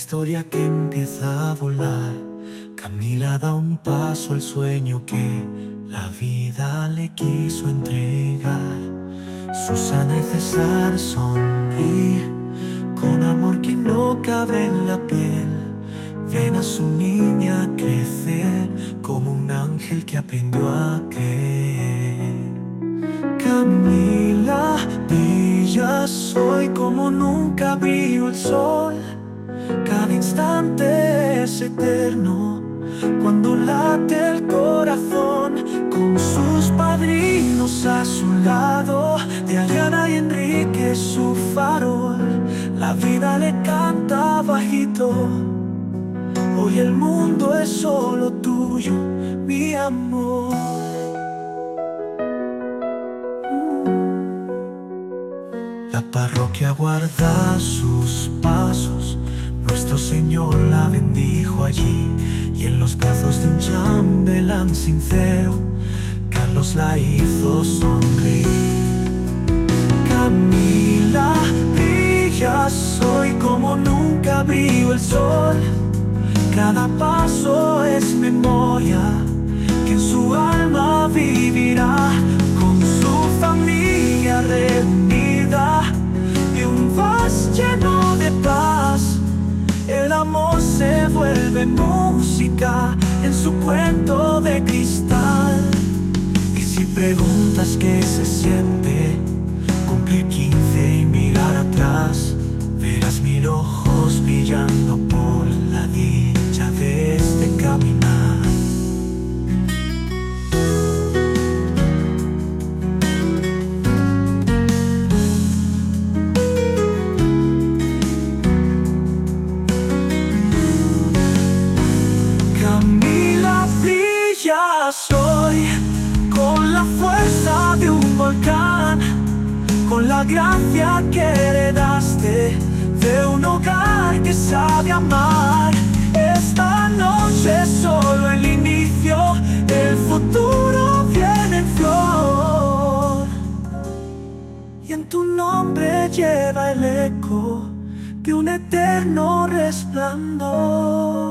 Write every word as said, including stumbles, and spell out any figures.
historia que empieza a volar. Camila da un paso al sueño que la vida le quiso entregar. Susana y César sonríen con amor que no cabe en la piel. Ven a su niña crecer como un ángel que aprendió a creer. Camila brilla hoy como nunca brilló el sol. Cada instante es eterno cuando late el corazón. Con sus padrinos a su lado, Diana y Enrique su farol, la vida le canta bajito. Hoy el mundo es solo tuyo, mi amor. La parroquia guarda sus pasos, nuestro Señor la bendijo allí. Y en los brazos de un chambelán sincero, Carlos la hizo sonreír. Camila brilla hoy como nunca brilló el sol. Cada paso es memoria que en su alma vivirá. Con su familia reunida y un vals lleno de paz, el amor se vuelve música en su cuento de cristal. Y si preguntas qué se siente cumplir quince y mirar atrás, verás mil ojos brillando por la dicha de este caminar. Camila brilla hoy con la fuerza de un volcán, con la gracia que heredaste de un hogar que sabe amar. Esta noche es solo el inicio, el futuro viene en flor. Y en tu nombre lleva el eco de un eterno resplandor.